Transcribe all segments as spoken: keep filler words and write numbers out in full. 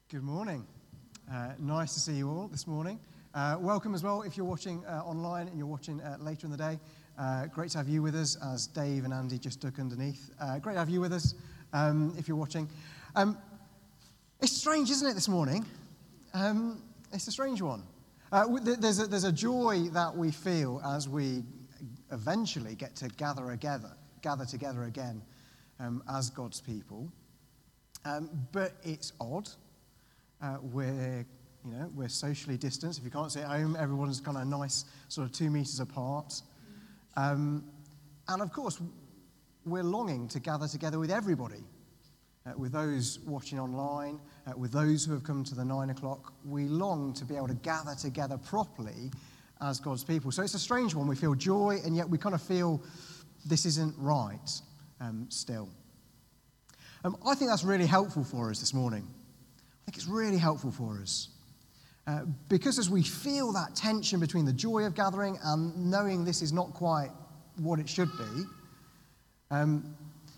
Good morning. Uh, nice to see you all this morning. Uh, welcome as well if you're watching uh, online and you're watching uh, later in the day. Uh, great to have you with us, as Dave and Andy just duck underneath. Uh, great to have you with us um, if you're watching. Um, it's strange, isn't it, this morning? Um, it's a strange one. Uh, there's, a, there's a joy that we feel as we eventually get to gather together, gather together again um, as God's people. Um, but it's odd. Uh, we're, you know, we're socially distanced. If you can't see at home, everyone's kind of nice, sort of two meters apart. Um, and of course, we're longing to gather together with everybody, uh, with those watching online, uh, with those who have come to the nine o'clock. We long to be able to gather together properly as God's people. So it's a strange one. We feel joy, and yet we kind of feel this isn't right um, still. Um, I think that's really helpful for us this morning. I think it's really helpful for us. Uh, because as we feel that tension between the joy of gathering and knowing this is not quite what it should be, um,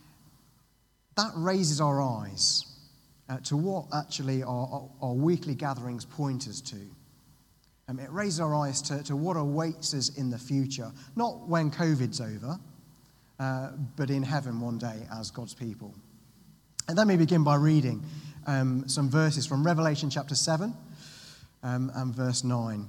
that raises our eyes uh, to what actually our, our, our weekly gatherings point us to. Um, it raises our eyes to, to what awaits us in the future, not when COVID's over, uh, but in heaven one day as God's people. And let me begin by reading Um, some verses from Revelation chapter seven um, and verse nine.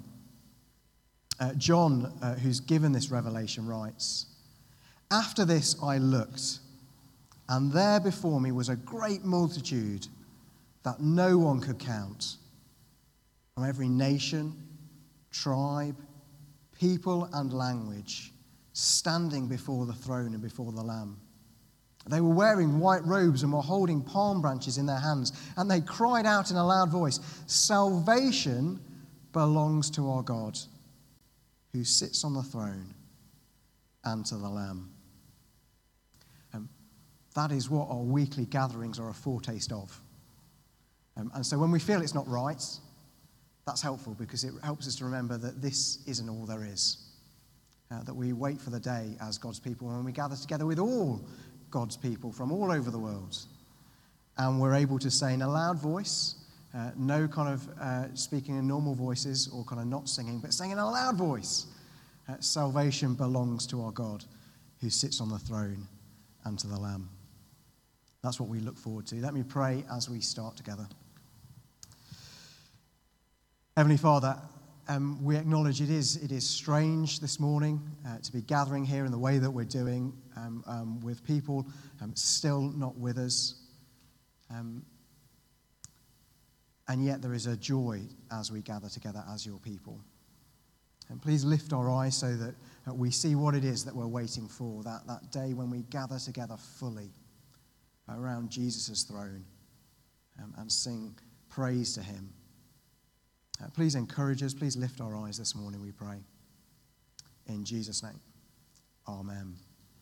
Uh, John, uh, who's given this revelation, writes, "After this I looked, and there before me was a great multitude that no one could count, from every nation, tribe, people, and language, standing before the throne and before the Lamb. They were wearing white robes and were holding palm branches in their hands. And they cried out in a loud voice, 'Salvation belongs to our God, who sits on the throne, and to the Lamb.'" Um, that is what our weekly gatherings are a foretaste of. Um, and so when we feel it's not right, that's helpful because it helps us to remember that this isn't all there is. Uh, that we wait for the day as God's people when we gather together with all God's people from all over the world. And we're able to say in a loud voice, uh, no kind of uh, speaking in normal voices or kind of not singing, but saying in a loud voice, uh, "Salvation belongs to our God who sits on the throne and to the Lamb." That's what we look forward to. Let me pray as we start together. Heavenly Father, Um, we acknowledge it is it is strange this morning uh, to be gathering here in the way that we're doing um, um, with people um, still not with us. Um, and yet there is a joy as we gather together as your people. And please lift our eyes so that uh, we see what it is that we're waiting for, that, that day when we gather together fully around Jesus' throne um, and sing praise to him. Uh, please encourage us. Please lift our eyes this morning, we pray. In Jesus' name, amen.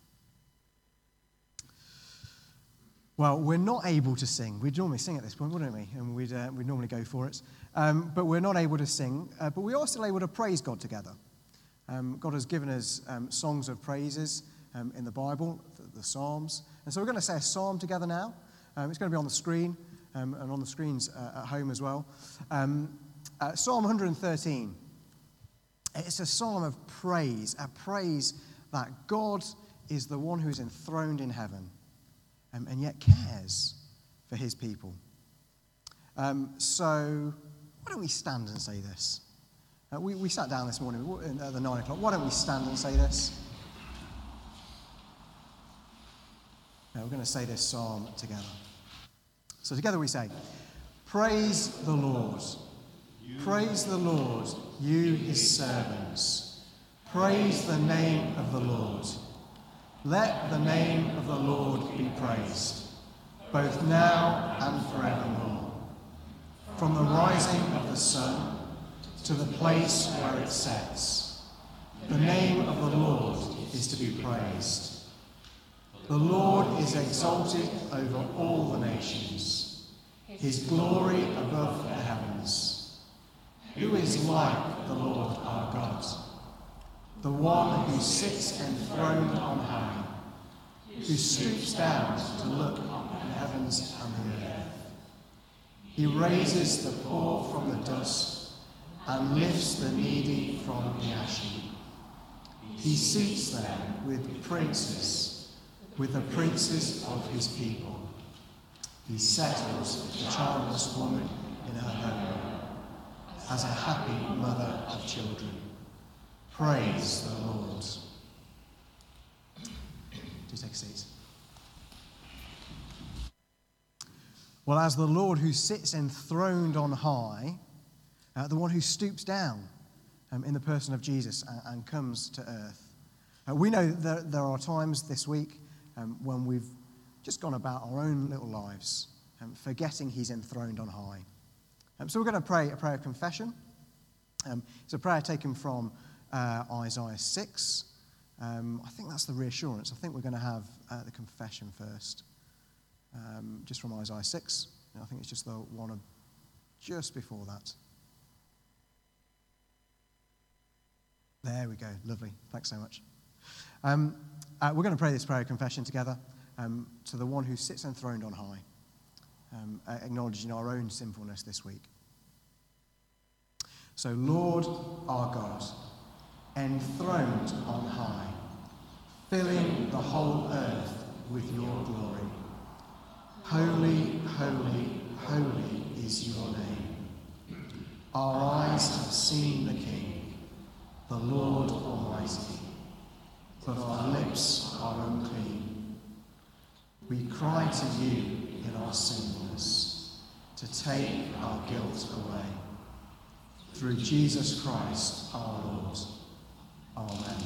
Well, we're not able to sing. We'd normally sing at this point, wouldn't we? And we'd, uh, we'd normally go for it. Um, but we're not able to sing. Uh, but we are still able to praise God together. Um, God has given us um, songs of praises um, in the Bible, the, the Psalms. And so we're going to say a psalm together now. Um, it's going to be on the screen um, and on the screens uh, at home as well. Um, Uh, Psalm one thirteen, it's a psalm of praise, a praise that God is the one who's enthroned in heaven um, and yet cares for his people. Um, so why don't we stand and say this? Uh, we, we sat down this morning at the nine o'clock. Why don't we stand and say this? Now we're going to say this psalm together. So together we say, "Praise the Lord. Praise the Lord, you his servants. Praise the name of the Lord. Let the name of the Lord be praised, both now and forevermore. From the rising of the sun to the place where it sets, the name of the Lord is to be praised. The Lord is exalted over all the nations, his glory above the heavens. Who is like the Lord our God, the one who sits enthroned on high, who stoops down to look on the heavens and the earth? He raises the poor from the dust and lifts the needy from the ash heap. He seats them with princes, with the princes of his people. He settles the childless woman in her home as a happy mother of children. Praise the Lord. Do take a seat. Well, as the Lord who sits enthroned on high, uh, the one who stoops down um, in the person of Jesus and, and comes to earth, uh, we know that there are times this week um, when we've just gone about our own little lives, um, forgetting he's enthroned on high. Um, so we're going to pray a prayer of confession. Um, it's a prayer taken from uh, Isaiah six. Um, I think that's the reassurance. I think we're going to have uh, the confession first. Um, just from Isaiah six. I think it's just the one of just before that. There we go. Lovely. Thanks so much. Um, uh, we're going to pray this prayer of confession together um, to the one who sits enthroned on high, um, uh, acknowledging our own sinfulness this week. So, Lord our God, enthroned on high, filling the whole earth with your glory. Holy, holy, holy is your name. Our eyes have seen the King, the Lord Almighty, but our lips are unclean. We cry to you in our sinfulness to take our guilt away. Through Jesus Christ our Lord. Amen.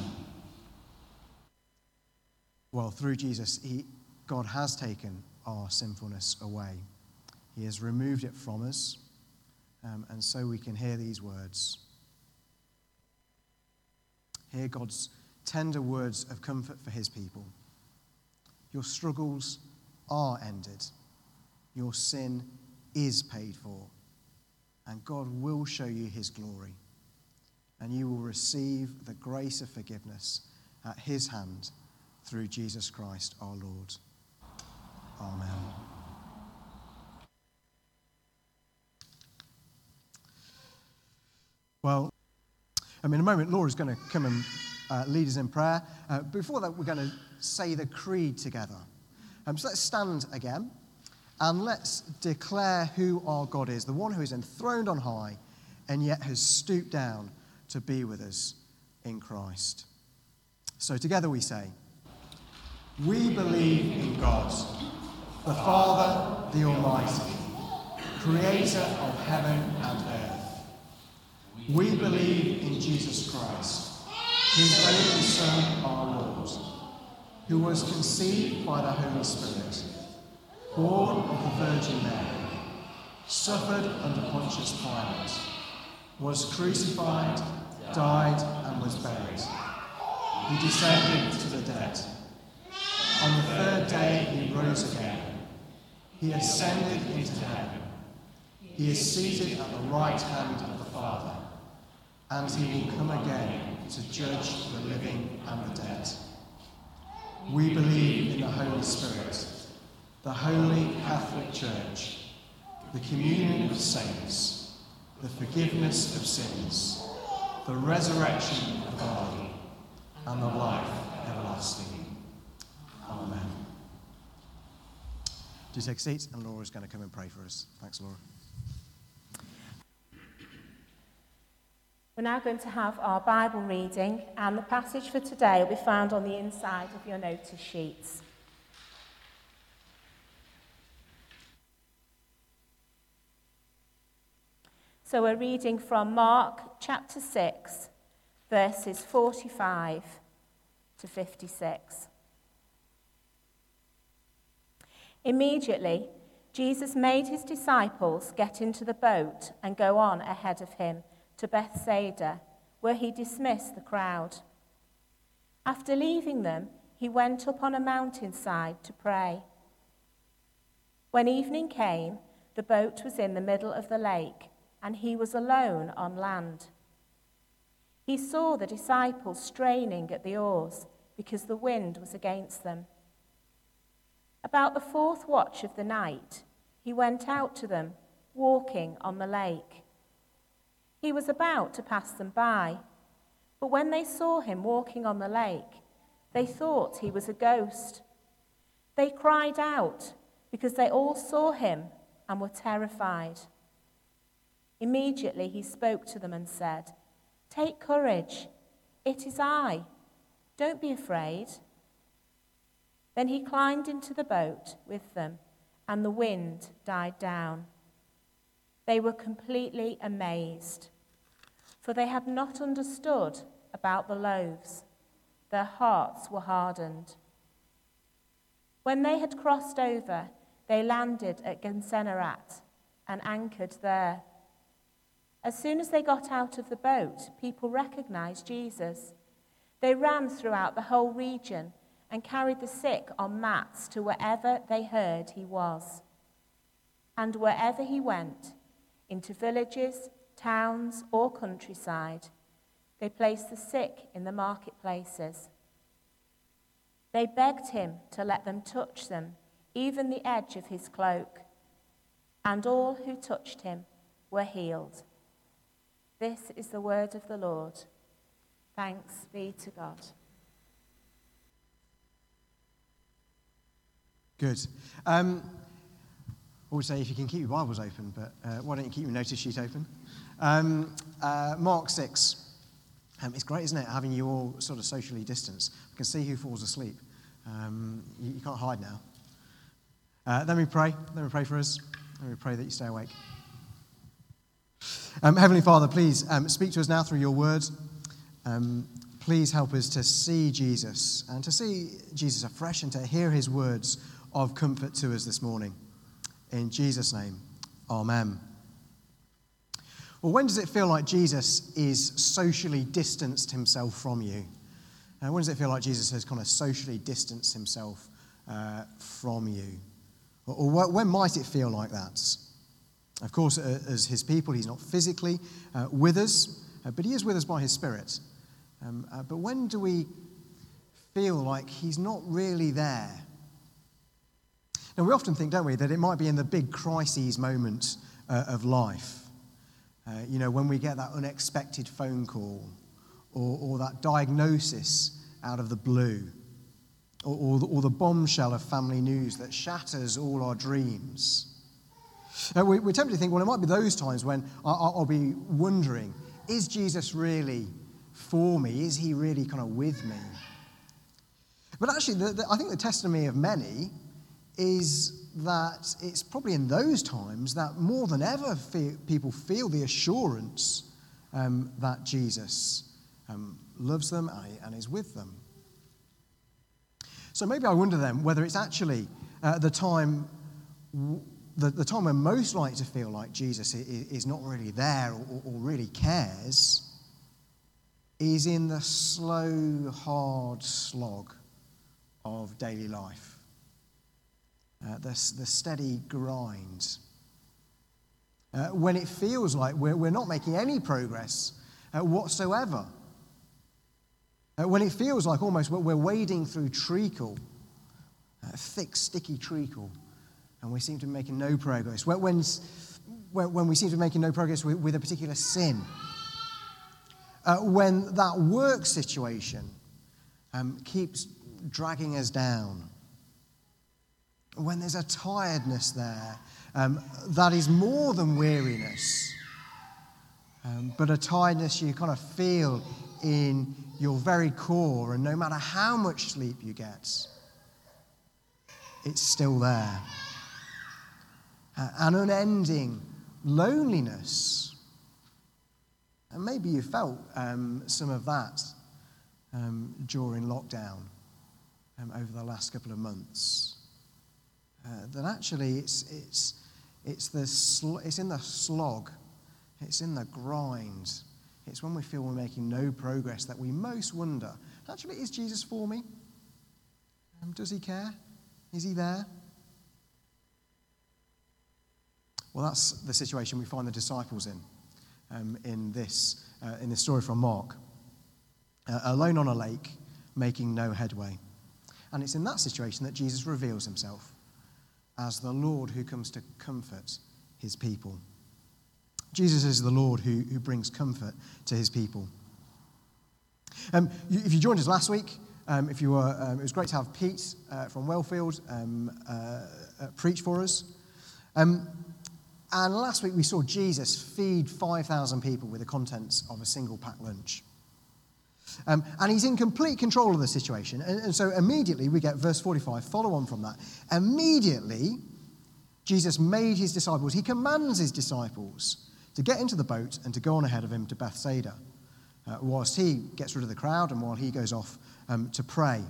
Well, through Jesus, he, God has taken our sinfulness away. He has removed it from us, um, and so we can hear these words. Hear God's tender words of comfort for his people. Your struggles are ended. Your sin is paid for, and God will show you his glory, and you will receive the grace of forgiveness at his hand through Jesus Christ our Lord. Amen. Well, um, in a moment, Laura's going to come and uh, lead us in prayer. Uh, before that, we're going to say the creed together. Um, so let's stand again, and let's declare who our God is, the one who is enthroned on high and yet has stooped down to be with us in Christ. So together we say, we believe in God, the Father, the Almighty, creator of heaven and earth. We believe in Jesus Christ, his only Son, our Lord, who was conceived by the Holy Spirit, born of the Virgin Mary, suffered under Pontius Pilate, was crucified, died, and was buried. He descended to the dead. On the third day he rose again. He ascended into heaven. He is seated at the right hand of the Father, and he will come again to judge the living and the dead. We believe in the Holy Spirit, the Holy Catholic Church, the communion of saints, the forgiveness of sins, the resurrection of the body, and the life everlasting. Amen. Do take seats, and Laura's going to come and pray for us. Thanks, Laura. We're now going to have our Bible reading, and the passage for today will be found on the inside of your notice sheets. So we're reading from Mark chapter six, verses forty-five to fifty-six. Immediately, Jesus made his disciples get into the boat and go on ahead of him to Bethsaida, where he dismissed the crowd. After leaving them, he went up on a mountainside to pray. When evening came, the boat was in the middle of the lake, and he was alone on land. He saw the disciples straining at the oars because the wind was against them. About the fourth watch of the night, he went out to them walking on the lake. He was about to pass them by, but when they saw him walking on the lake, they thought he was a ghost. They cried out because they all saw him and were terrified. Immediately he spoke to them and said, "Take courage, it is I. Don't be afraid." Then he climbed into the boat with them, and the wind died down. They were completely amazed, for they had not understood about the loaves. Their hearts were hardened. When they had crossed over, they landed at Gennesaret and anchored there. As soon as they got out of the boat, people recognized Jesus. They ran throughout the whole region and carried the sick on mats to wherever they heard he was. And wherever he went, into villages, towns, or countryside, they placed the sick in the marketplaces. They begged him to let them touch them, even the edge of his cloak. And all who touched him were healed. This is the word of the Lord. Thanks be to God. Good. Um, I would say if you can keep your Bibles open, but uh, why don't you keep your notice sheet open? Um, uh, Mark six. Um, it's great, isn't it, having you all sort of socially distanced. I can see who falls asleep. Um, you, you can't hide now. Uh, let me pray. Let me pray for us. Let me pray that you stay awake. Um, Heavenly Father, please um, speak to us now through your word. Um, please help us to see Jesus and to see Jesus afresh and to hear his words of comfort to us this morning. In Jesus' name, amen. Well, when does it feel like Jesus is socially distanced himself from you? Uh, when does it feel like Jesus has kind of socially distanced himself uh, from you? Or, or when might it feel like that? Of course, uh, as his people, he's not physically uh, with us, uh, but he is with us by his Spirit. Um, uh, but when do we feel like he's not really there? Now, we often think, don't we, that it might be in the big crises moment uh, of life. Uh, you know, when we get that unexpected phone call or, or that diagnosis out of the blue or, or, the, or the bombshell of family news that shatters all our dreams. Uh, we, we're tempted to think, well, it might be those times when I'll, I'll be wondering, is Jesus really for me? Is he really kind of with me? But actually, the, the, I think the testimony of many is that it's probably in those times that more than ever fe- people feel the assurance um, that Jesus um, loves them and, and is with them. So maybe I wonder then whether it's actually uh, the time the, the time we're most likely to feel like Jesus is, is not really there or, or really cares is in the slow, hard slog of daily life. Uh, the, the steady grind. Uh, when it feels like we're, we're not making any progress uh, whatsoever. Uh, when it feels like almost we're wading through treacle, uh, thick, sticky treacle, and we seem to be making no progress. When, when, when we seem to be making no progress with, with a particular sin. Uh, when that work situation um, keeps dragging us down. When there's a tiredness there um, that is more than weariness, um, but a tiredness you kind of feel in your very core, and no matter how much sleep you get, it's still there. Uh, an unending loneliness. And maybe you felt um, some of that um, during lockdown um, over the last couple of months. Uh, that actually it's it's it's the sl- it's in the slog, it's in the grind, it's when we feel we're making no progress that we most wonder, actually, is Jesus for me? Um, does he care? Is he there? Well, that's the situation we find the disciples in um, in this uh, in this story from Mark, uh, alone on a lake, making no headway, and it's in that situation that Jesus reveals himself as the Lord who comes to comfort his people. Jesus is the Lord who, who brings comfort to his people. Um, you, if you joined us last week, um, if you were, um, it was great to have Pete uh, from Wellfield um, uh, uh, preach for us. Um, and last week we saw Jesus feed five thousand people with the contents of a single packed lunch. Um, and he's in complete control of the situation. And, and so immediately we get verse forty-five, follow on from that. Immediately, Jesus made his disciples, he commands his disciples to get into the boat and to go on ahead of him to Bethsaida, uh, whilst he gets rid of the crowd and while he goes off um, to pray.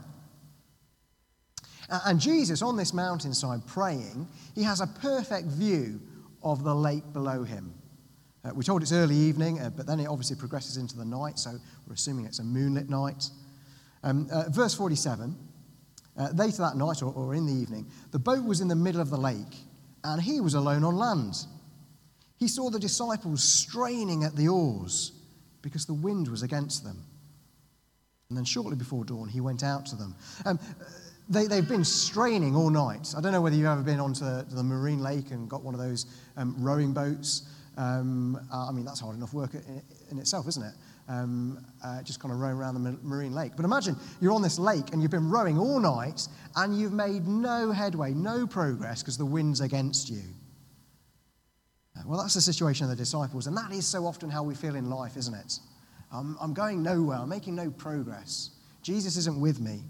And Jesus, on this mountainside praying, he has a perfect view of the lake below him. Uh, we're told it's early evening, uh, but then it obviously progresses into the night, so we're assuming it's a moonlit night. Um, uh, verse forty-seven, uh, later that night, or, or in the evening, the boat was in the middle of the lake, and he was alone on land. He saw the disciples straining at the oars because the wind was against them. And then shortly before dawn, he went out to them. Um, they, they've been straining all night. I don't know whether you've ever been onto the marine lake and got one of those um, rowing boats. Um, uh, I mean, that's hard enough work in, in itself, isn't it? Um, uh, just kind of rowing around the marine lake. But imagine you're on this lake and you've been rowing all night and you've made no headway, no progress because the wind's against you. Well, that's the situation of the disciples, and that is so often how we feel in life, isn't it? Um, I'm going nowhere, I'm making no progress. Jesus isn't with me.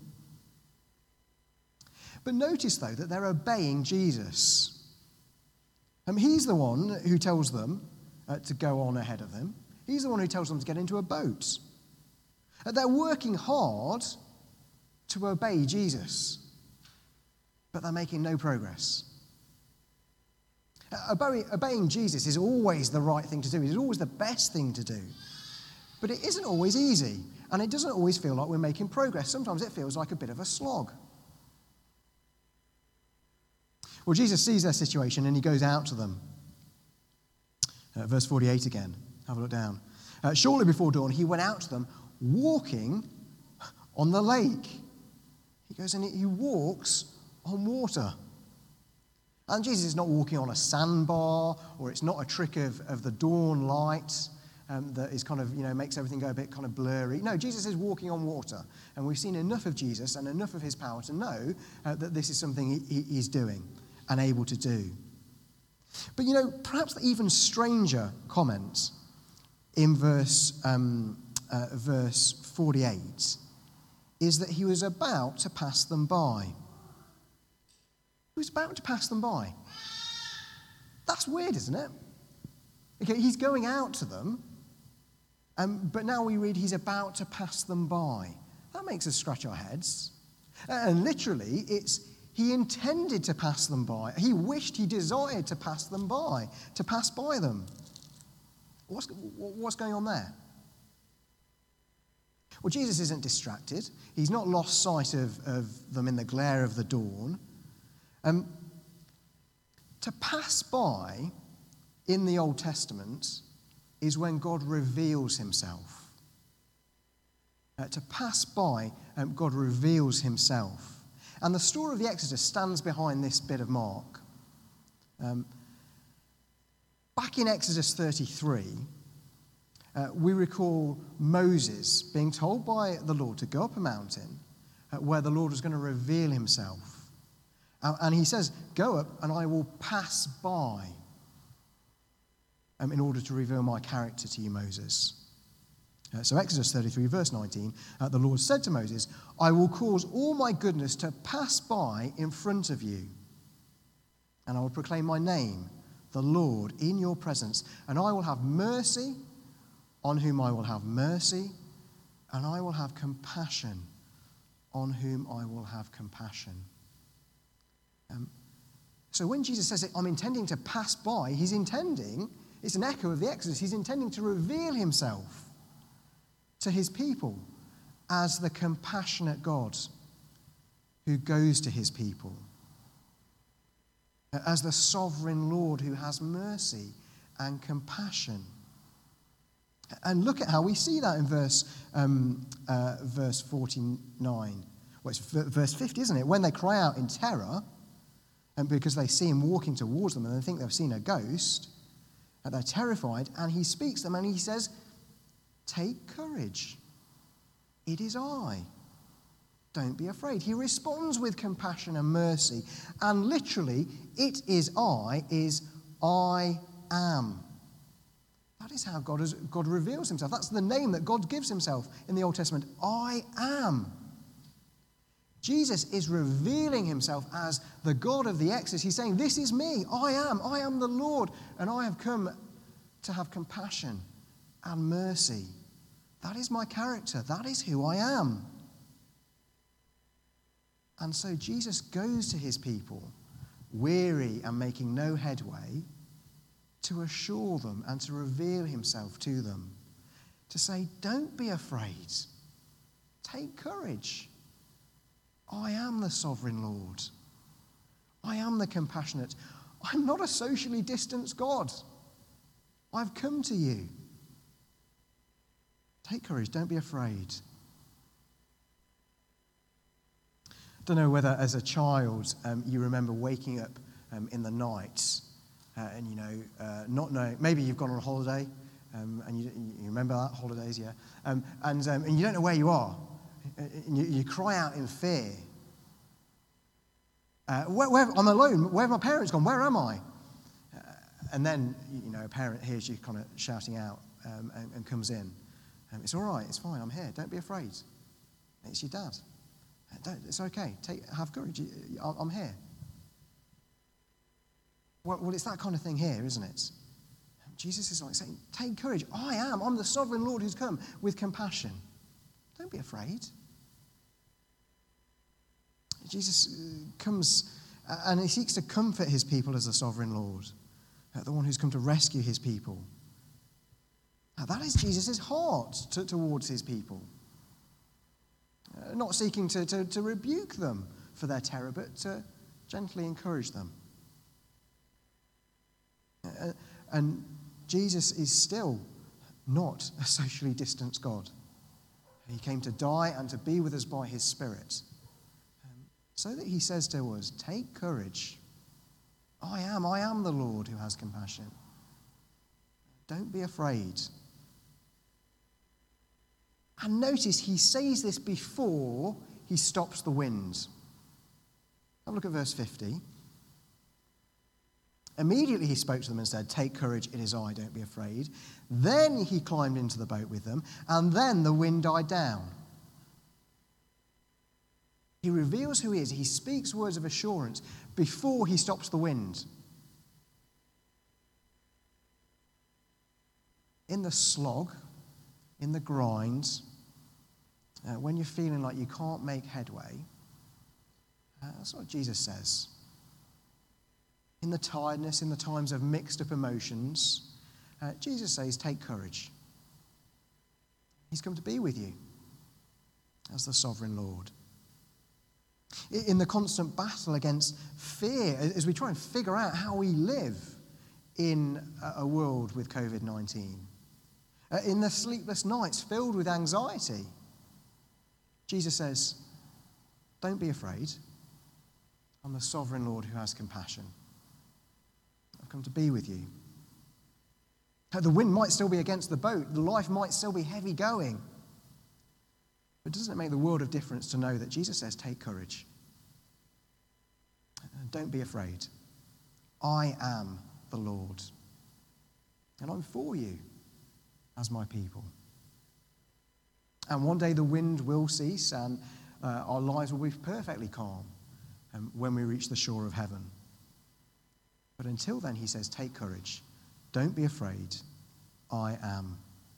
But notice, though, that they're obeying Jesus. Um, he's the one who tells them uh, to go on ahead of them. He's the one who tells them to get into a boat. Uh, they're working hard to obey Jesus, but they're making no progress. Obeying, obeying Jesus is always the right thing to do. It's always the best thing to do. But it isn't always easy, and it doesn't always feel like we're making progress. Sometimes it feels like a bit of a slog. Well, Jesus sees their situation, and he goes out to them. Uh, verse forty-eight again. Have a look down. Uh, shortly before dawn, he went out to them, walking on the lake. He goes and he walks on water. And Jesus is not walking on a sandbar, or it's not a trick of, of the dawn light um, that is kind of, you know, makes everything go a bit kind of blurry. No, Jesus is walking on water. And we've seen enough of Jesus and enough of his power to know uh, that this is something he, he's doing and able to do. But, you know, perhaps the even stranger comment in verse, um, uh, verse forty-eight is that he was about to pass them by. He was about to pass them by. That's weird, isn't it? Okay, he's going out to them, um, but now we read he's about to pass them by. That makes us scratch our heads. And literally, it's he intended to pass them by. He wished, he desired to pass them by, to pass by them. What's, what's going on there? Well, Jesus isn't distracted. He's not lost sight of, of them in the glare of the dawn. Um, to pass by in the Old Testament is when God reveals himself. Uh, to pass by, um, God reveals himself. And the story of the Exodus stands behind this bit of Mark. Um, back in Exodus thirty-three, uh, we recall Moses being told by the Lord to go up a mountain uh, where the Lord was going to reveal himself. And he says, go up and I will pass by um, in order to reveal my character to you, Moses. Uh, so Exodus thirty-three, verse nineteen, uh, the Lord said to Moses, I will cause all my goodness to pass by in front of you. And I will proclaim my name, the Lord, in your presence. And I will have mercy on whom I will have mercy. And I will have compassion on whom I will have compassion. Um, so when Jesus says, I'm intending to pass by, he's intending, it's an echo of the Exodus, he's intending to reveal himself to his people as the compassionate God who goes to his people, as the sovereign Lord who has mercy and compassion. And look at how we see that in verse, um, uh, verse forty-nine. Well, it's verse fifty, isn't it? When they cry out in terror, And because they see him walking towards them and they think they've seen a ghost, and they're terrified, and he speaks to them and he says, "Take courage. It is I. Don't be afraid." He responds with compassion and mercy. And literally, "it is I" is "I am." That is how God, is, God reveals himself. That's the name that God gives himself in the Old Testament. I am. Jesus is revealing himself as the God of the Exodus. He's saying, "This is me. I am. I am the Lord. And I have come to have compassion and mercy. That is my character. That is who I am." And so Jesus goes to his people, weary and making no headway, to assure them and to reveal himself to them. To say, "Don't be afraid. Take courage. I am the sovereign Lord. I am the compassionate. I'm not a socially distanced God. I've come to you. Take courage. Don't be afraid." Don't know whether as a child um, you remember waking up um, in the night uh, and, you know, uh, not knowing, maybe you've gone on a holiday um, and you, you remember that, holidays, yeah, um, and, um, and you don't know where you are. And you, you cry out in fear. Uh, where, where, I'm alone. Where have my parents gone? Where am I? Uh, and then, you know, a parent hears you kind of shouting out um, and, and comes in. Um, "It's all right. It's fine. I'm here. Don't be afraid. It's your dad. Uh, don't, it's okay. Take, have courage. You, you, I'm here." Well, well, it's that kind of thing here, isn't it? Jesus is like saying, "Take courage. I am. I'm the sovereign Lord who's come with compassion. Don't be afraid." Jesus comes and he seeks to comfort his people as the sovereign Lord, the one who's come to rescue his people. Now, that is Jesus' heart to, towards his people. Uh, not seeking to, to, to rebuke them for their terror, but to gently encourage them. Uh, and Jesus is still not a socially distanced God. He came to die and to be with us by his Spirit. So that he says to us, "Take courage. I am, I am the Lord who has compassion. Don't be afraid." And notice he says this before he stops the wind. Have a look at verse fifty. "Immediately he spoke to them and said, 'Take courage, it is I, don't be afraid.' Then he climbed into the boat with them, and then the wind died down." He reveals who he is. He speaks words of assurance before he stops the wind. In the slog, in the grind, uh, when you're feeling like you can't make headway, uh, that's what Jesus says. In the tiredness, in the times of mixed up emotions, uh, Jesus says, "Take courage." He's come to be with you as the sovereign Lord. In the constant battle against fear, as we try and figure out how we live in a world with covid nineteen, in the sleepless nights filled with anxiety, Jesus says, "Don't be afraid. I'm the sovereign Lord who has compassion. I've come to be with you." The wind might still be against the boat. Life might still be heavy going. But doesn't it make the world of difference to know that Jesus says, "Take courage. Don't be afraid. I am the Lord. And I'm for you as my people." And one day the wind will cease and uh, our lives will be perfectly calm um, when we reach the shore of heaven. But until then, he says, "Take courage. Don't be afraid. I am."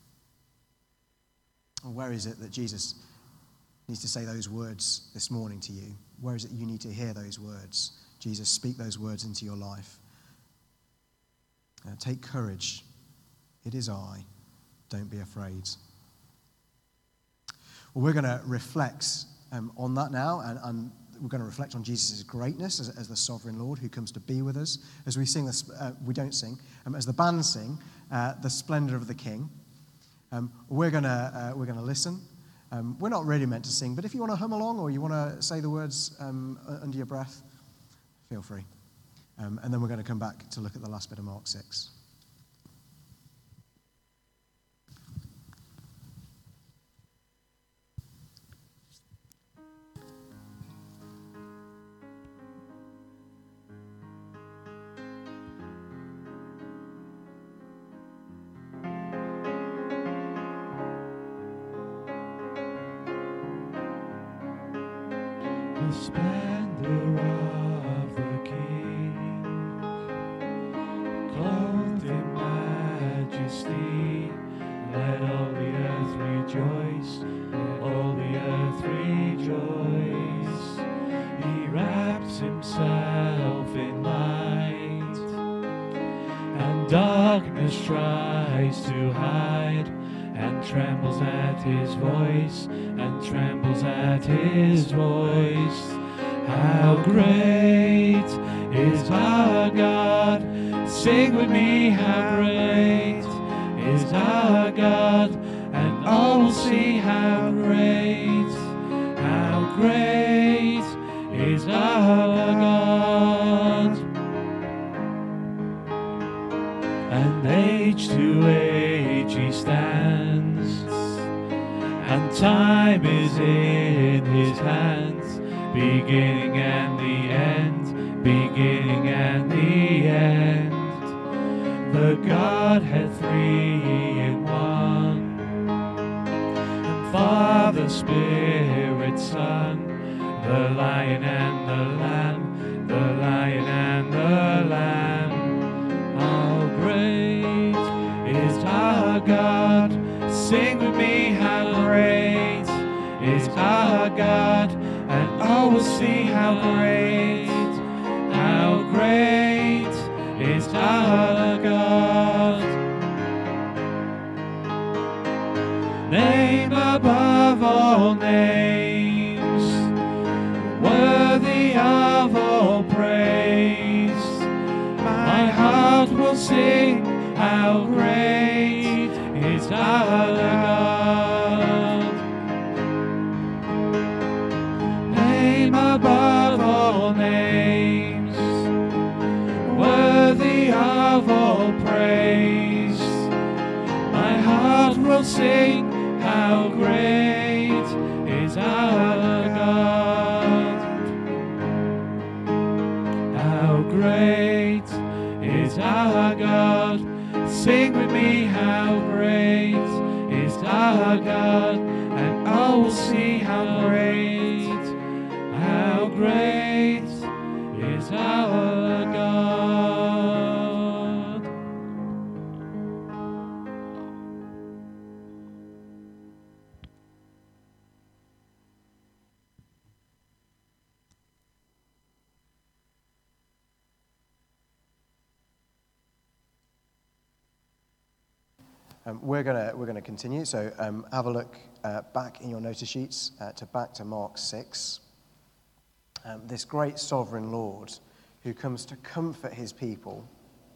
Well, where is it that Jesus needs to say those words this morning to you? Where is it you need to hear those words? Jesus, speak those words into your life. Uh, take courage. It is I. Don't be afraid. Well, we're going to reflect um, on that now, and, and we're going to reflect on Jesus' greatness as, as the sovereign Lord who comes to be with us. As we sing, this, uh, we don't sing, um, as the band sing, uh, the splendor of the King. Um, we're going to uh, we're going to listen. Um, we're not really meant to sing, but if you want to hum along or you want to say the words um, under your breath, feel free. Um, and then we're going to come back to look at the last bit of Mark six. The splendor of the King, clothed in majesty, let all the earth rejoice, let all the earth rejoice. He wraps himself in light, and darkness tries to hide, and trembles at his voice, and trembles at his voice. How great is our God? Sing with me, how great is our God? And all will see how great, how great is our God. And age to age he stands, and time is in his hands, beginning and the end, beginning and the end. The Godhead three in one, and Father, Spirit, Son, the Lion and the Lamb, the Lion and the Lamb. How great is our God? Sing with me, how great is our God? And all will see how great, how great is our God. Name above all names, worthy of all praise. My heart will sing how great is our God. Name above all names, worthy of all praise. My heart will sing how great is our God. How great is our God? Sing with me, how great is our God? And all will see how great, how great is our God. Um, we're going we're gonna continue, so um, have a look uh, back in your notice sheets uh, to back to Mark six. Um, this great sovereign Lord who comes to comfort his people,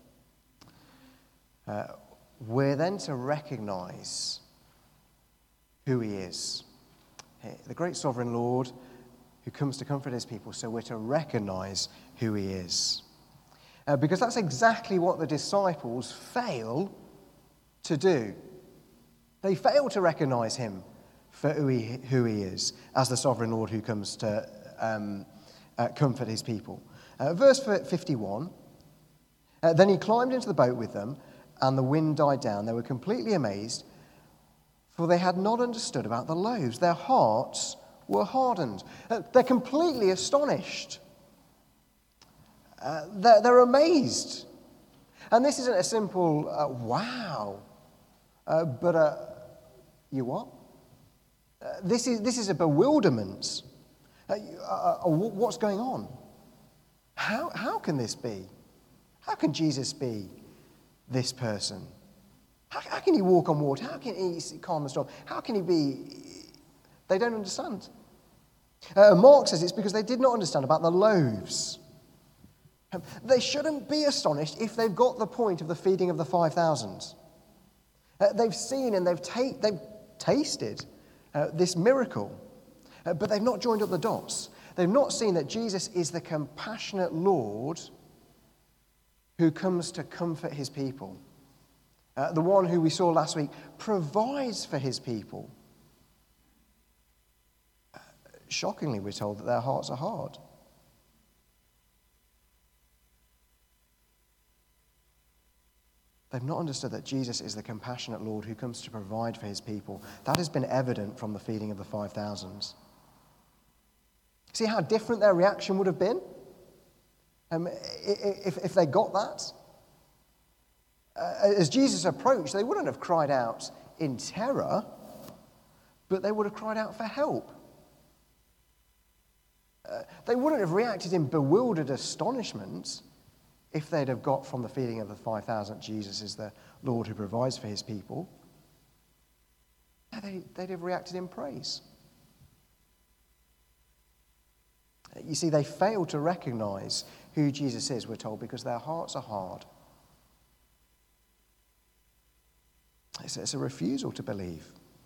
uh, we're then to recognize who he is. The great sovereign Lord who comes to comfort his people, so we're to recognize who he is. Uh, because that's exactly what the disciples fail to do. They fail to recognize him for who he, who he is, as the sovereign Lord who comes to um, uh, comfort his people. Uh, verse fifty-one, uh, then he climbed into the boat with them, and the wind died down. They were completely amazed, for they had not understood about the loaves. Their hearts were hardened. Uh, they're completely astonished. Uh, they're, they're amazed. And this isn't a simple, uh, wow, uh, but a, you what? Uh, this is this is a bewilderment. Uh, uh, uh, what's going on? How how can this be? How can Jesus be this person? How, how can he walk on water? How can he calm the storm? How can he be? They don't understand. Uh, Mark says it's because they did not understand about the loaves. Um, they shouldn't be astonished if they've got the point of the feeding of the five thousand. Uh, they've seen and they've, ta- they've tasted uh, this miracle, uh, but they've not joined up the dots. They've not seen that Jesus is the compassionate Lord who comes to comfort his people. Uh, the one who we saw last week provides for his people. Uh, shockingly, we're told that their hearts are hard. They've not understood that Jesus is the compassionate Lord who comes to provide for his people. That has been evident from the feeding of the five thousand. See how different their reaction would have been um, if, if they got that? Uh, as Jesus approached, they wouldn't have cried out in terror, but they would have cried out for help. Uh, they wouldn't have reacted in bewildered astonishment if they'd have got from the feeding of the five thousand, Jesus is the Lord who provides for his people. They, they'd have reacted in praise. You see, they fail to recognize who Jesus is, we're told, because their hearts are hard. It's, it's a refusal to believe.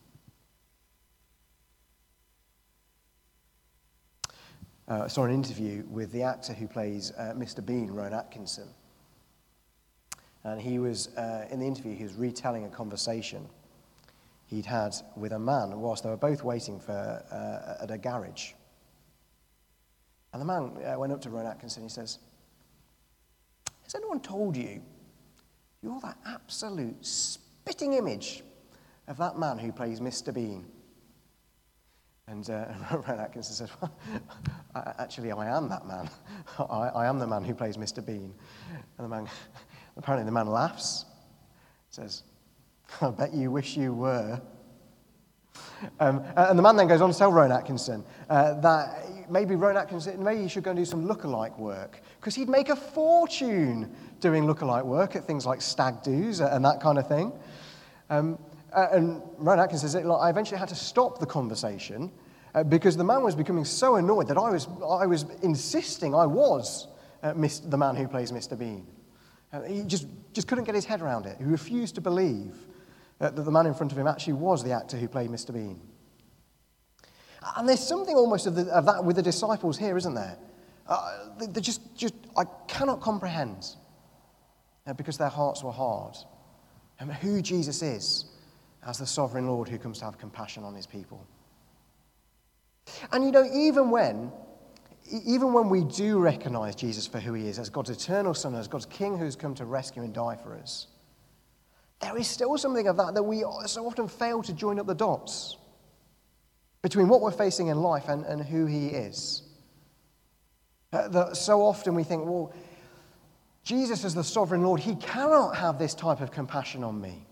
Uh, I saw an interview with the actor who plays uh, Mister Bean, Rowan Atkinson. And he was, uh, in the interview, he was retelling a conversation he'd had with a man whilst they were both waiting for uh, at a garage. And the man uh, went up to Rowan Atkinson and he says, "Has anyone told you you're that absolute spitting image of that man who plays Mister Bean?" And uh, Rowan Atkinson said, "Well, actually, I am that man. I, I am the man who plays Mister Bean." And the man, apparently the man laughs, says, "I bet you wish you were." Um, and the man then goes on to tell Rowan Atkinson uh, that maybe Rowan Atkinson, maybe he should go and do some lookalike work, because he'd make a fortune doing lookalike work at things like stag do's and that kind of thing. Um, Uh, and Rowan Atkinson says, I eventually had to stop the conversation uh, because the man was becoming so annoyed that I was I was insisting I was uh, Mister the man who plays Mister Bean. Uh, he just, just couldn't get his head around it. He refused to believe uh, that the man in front of him actually was the actor who played Mister Bean. And there's something almost of, the, of that with the disciples here, isn't there? Uh, they, they just, just, I cannot comprehend uh, because their hearts were hard. And who Jesus is as the sovereign Lord who comes to have compassion on his people. And you know, even when, even when we do recognize Jesus for who he is, as God's eternal Son, as God's King who's come to rescue and die for us, there is still something of that that we so often fail to join up the dots between what we're facing in life and, and who he is. Uh, that so often we think, well, Jesus as the sovereign Lord, he cannot have this type of compassion on me.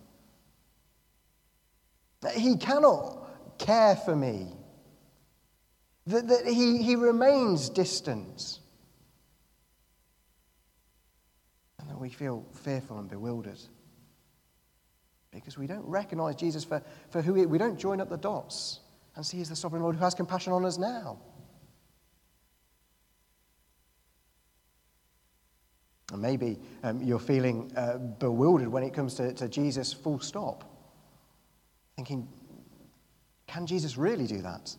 He cannot care for me. That, that he, he remains distant. And that we feel fearful and bewildered. Because we don't recognize Jesus for, for who he is. We don't join up the dots and see he's the sovereign Lord who has compassion on us now. And maybe um, you're feeling uh, bewildered when it comes to, to Jesus full stop. Thinking, can Jesus really do that?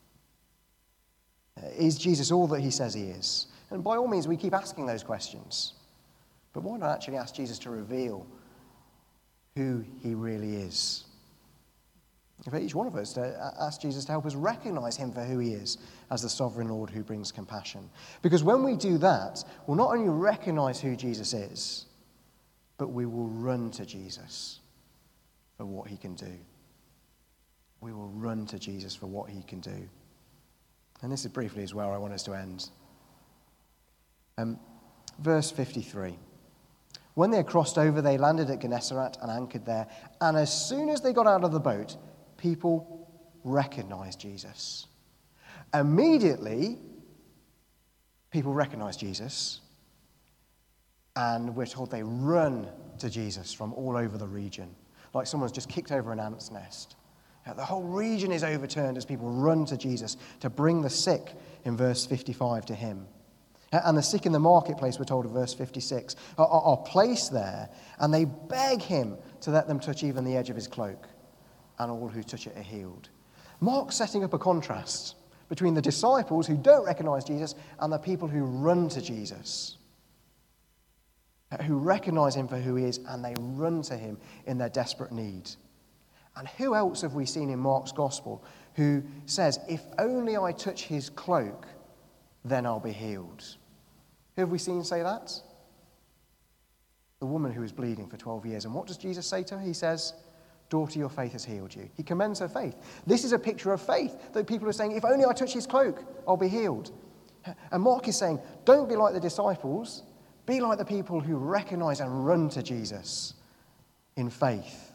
Uh, is Jesus all that he says he is? And by all means, we keep asking those questions. But why not actually ask Jesus to reveal who he really is? For each one of us, to ask Jesus to help us recognize him for who he is as the sovereign Lord who brings compassion. Because when we do that, we'll not only recognize who Jesus is, but we will run to Jesus for what he can do. We will run to Jesus for what he can do. And this is briefly is where I want us to end. Um, verse fifty-three. When they had crossed over, they landed at Gennesaret and anchored there. And as soon as they got out of the boat, people recognized Jesus. Immediately, people recognized Jesus. And we're told they run to Jesus from all over the region. Like someone's just kicked over an ant's nest. The whole region is overturned as people run to Jesus to bring the sick, in verse fifty-five, to him. And the sick in the marketplace, we're told in verse fifty-six, are, are placed there, and they beg him to let them touch even the edge of his cloak, and all who touch it are healed. Mark's setting up a contrast between the disciples who don't recognize Jesus and the people who run to Jesus. who recognize him for who he is, and they run to him in their desperate need. And who else have we seen in Mark's gospel who says, if only I touch his cloak, then I'll be healed? Who have we seen say that? The woman who was bleeding for twelve years. And what does Jesus say to her? He says, daughter, your faith has healed you. He commends her faith. This is a picture of faith, that people are saying, if only I touch his cloak, I'll be healed. And Mark is saying, don't be like the disciples. Be like the people who recognize and run to Jesus in faith.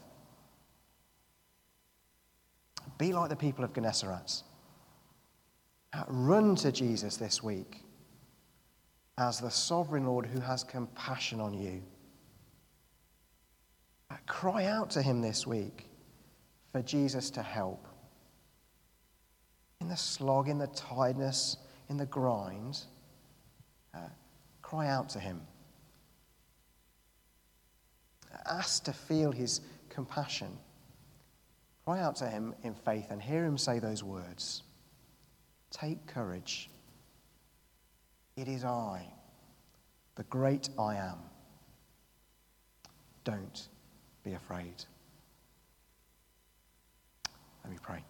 Be like the people of Gennesaret. Run to Jesus this week as the sovereign Lord who has compassion on you. Cry out to him this week for Jesus to help. In the slog, in the tiredness, in the grind, uh, cry out to him. Ask to feel his compassion. Cry out to him in faith and hear him say those words. Take courage. It is I, the great I am. Don't be afraid. Let me pray.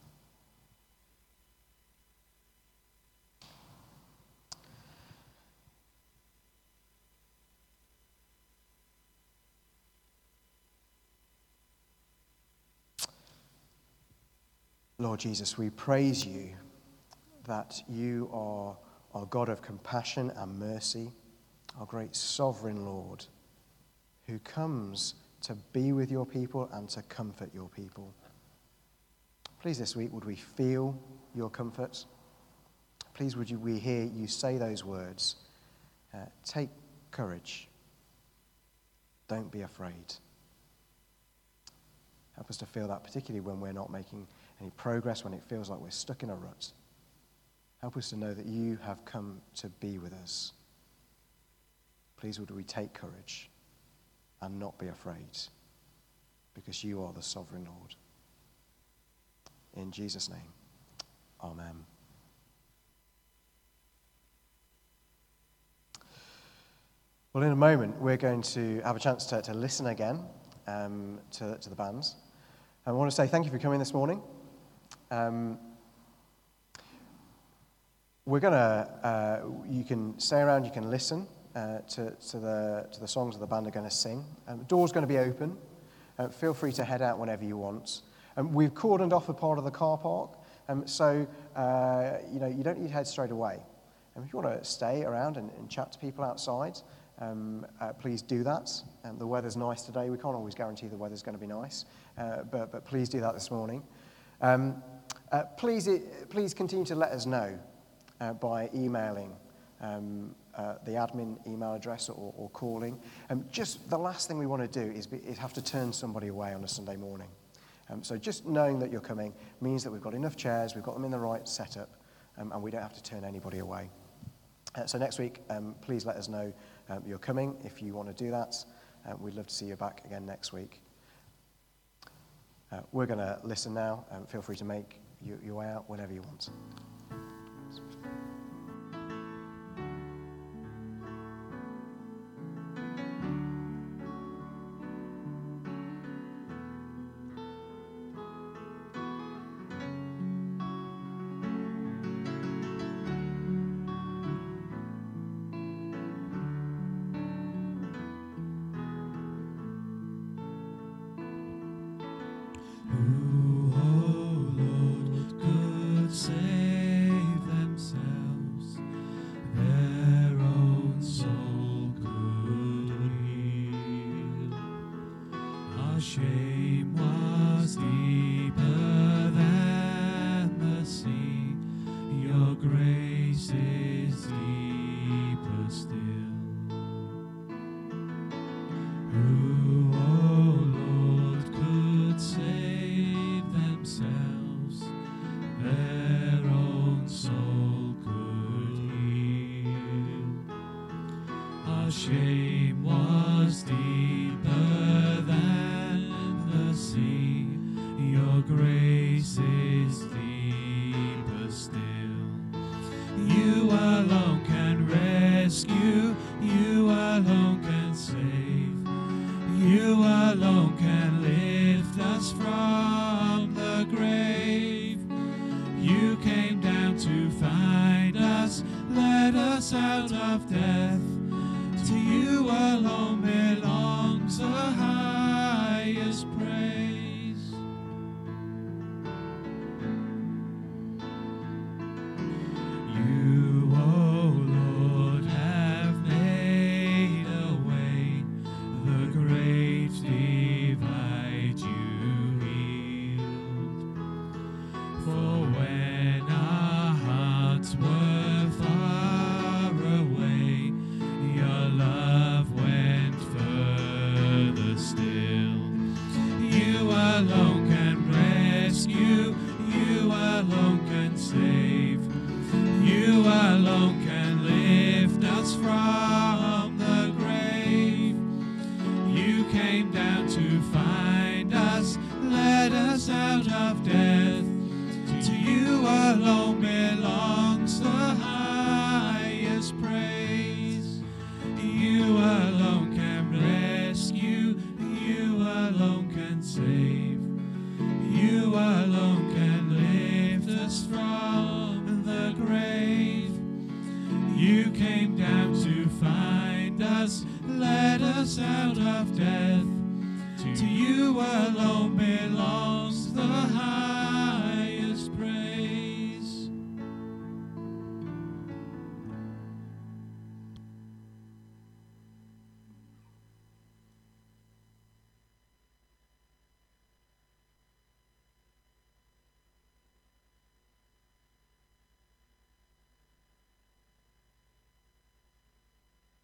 Lord Jesus, we praise you that you are our God of compassion and mercy, our great sovereign Lord, who comes to be with your people and to comfort your people. Please this week would we feel your comfort. Please would you, we hear you say those words. Uh, take courage. Don't be afraid. Help us to feel that, particularly when we're not making any progress, when it feels like we're stuck in a rut. Help us to know that you have come to be with us. Please would we take courage and not be afraid, because you are the sovereign Lord. In Jesus' name, amen. Well, in a moment, we're going to have a chance to, to listen again um, to, to the bands. I want to say thank you for coming this morning. Um, we're going to, uh, you can stay around, you can listen uh, to, to, the, to the songs that the band are going to sing. Um, the door's going to be open. Uh, feel free to head out whenever you want. Um, we've cordoned off a part of the car park, um, so uh, you know you don't need to head straight away. And if you want to stay around and, and chat to people outside, um, uh, please do that. Um, the weather's nice today. We can't always guarantee the weather's going to be nice, uh, but, but please do that this morning. Um, uh, please, please continue to let us know uh, by emailing um, uh, the admin email address or, or calling. Um, just the last thing we want to do is, be, is have to turn somebody away on a Sunday morning. Um, so just knowing that you're coming means that we've got enough chairs, we've got them in the right setup, um, and we don't have to turn anybody away. Uh, so next week, um, please let us know um, you're coming if you want to do that. Uh, we'd love to see you back again next week. Uh, we're going to listen now. Um, feel free to make your, your way out whenever you want. You alone can rescue, you alone can of death. To you alone belongs the highest praise. You, O Lord, have made a way, the great divide you healed. For when our hearts were far away, your love went further still. You alone can rescue, you alone can save, you alone can lift us from the grave. You came down to find us, led us out of death. To you alone belongs the highest praise. You alone can rescue, you alone can save, you alone can lift us from the grave. You came down to find us, led us out of death. To you alone belongs the highest.